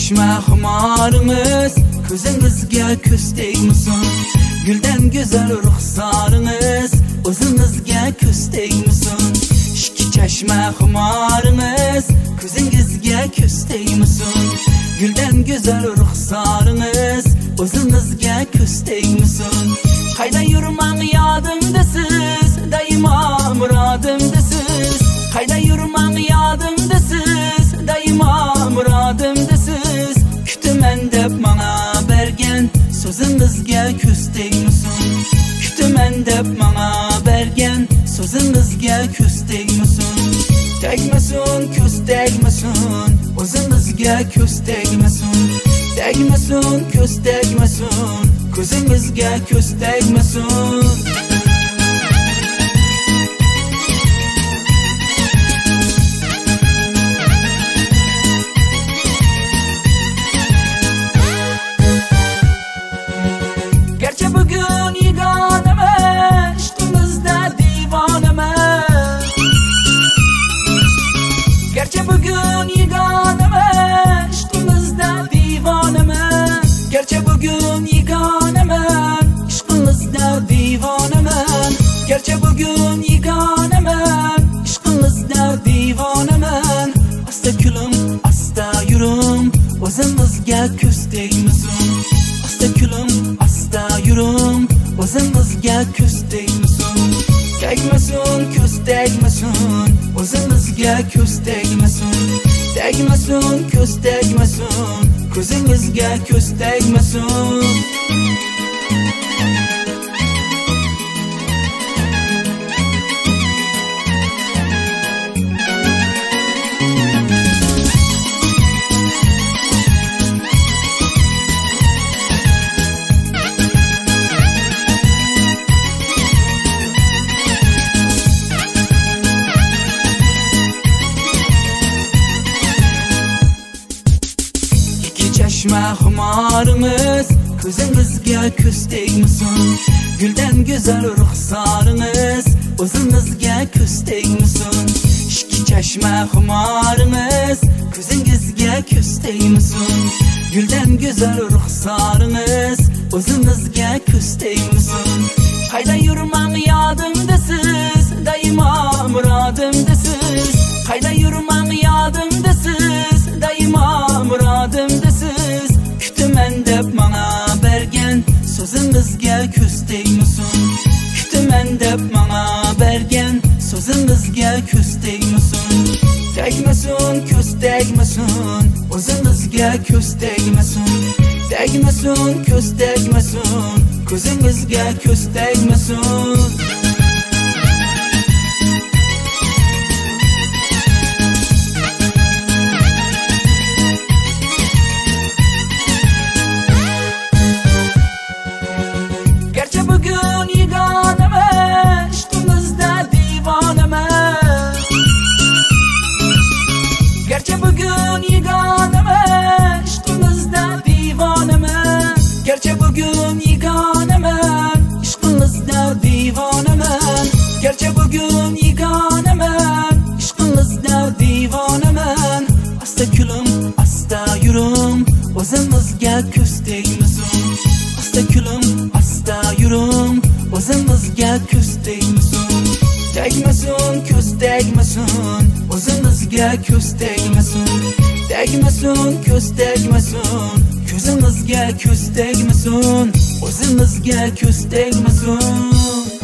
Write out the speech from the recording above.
çeşme xumarınız Közünüzge köz değmesin Gülden güzel ruhsarınız Özünüzge köz değmesin İki çeşme xumarınız Közünüzge köz değmesin Gülden güzel ruhsarınız Özünüzge köz değmesin Kayda yürümen yadımdasız Daima muradımdasız Kayda yürümen yadımdasız Daima muradımdasız Kütümen dep bana bergen Sözünüzge köz değmesin Kütümen dep bana bergen Sözünüzge köz değmesin Değmesin köz değmesin Özünüzge köz değmesin Değmesin köz değmesin Közünüzge köz değmesin Gerçi bugün yiganeme Üstünüzde divaneme Gerçi bugün yiganeme Üstünüzde divaneme Gerçi bugün yiganeme Aşkınızda divanemen Gerçi bugün yiganemen Aşkınızda divanemen Asta külüm, asta yürüm Özünüzge köz değmesin Asta külüm, asta yürüm Özünüzge köz değmesin Değmesin köz değmesin Özünüzge köz değmesin Değmesin köz değmesin Közünüzge köz değmesin Çeşme xumarınız Közünüzge köz değmesin Gülden güzel ruhsarınız Özünüzge köz değmesin İki çeşme xumarınız Közünüzge köz değmesin Gülden güzel ruhsarınız Özünüzge köz değmesin Kayda yürümen yadımdasız Daima muradımdasız Kayda yürümen yadımdasız Daima muradımdasız Kütümen dep bana bergen Sözünüzge köz değmesin Kütümen dep bana bergen Sözünüzge köz değmesin Değmesin köz değmesin Özünüzge köz değmesin Değmesin köz değmesin Közünüzge köz değmesin Gerçi bugün yiganeme Üstünüzde divaneme Gerçi bugün yiganeme Üstünüzde divaneme Gerçi bugün yiganeme Aşkınızda divaneme Gerçi bugün yiganeme Aşkınızda divaneme Asta külüm, asta yürüm Özünüzge köz değmesin Asta külüm, asta yürüm Özünüzge köz değmesin Değmesin köz değmesin Özünüzge köz değmesin Değmesin köz değmesin Közünüzge köz değmesin Özünüzge köz değmesin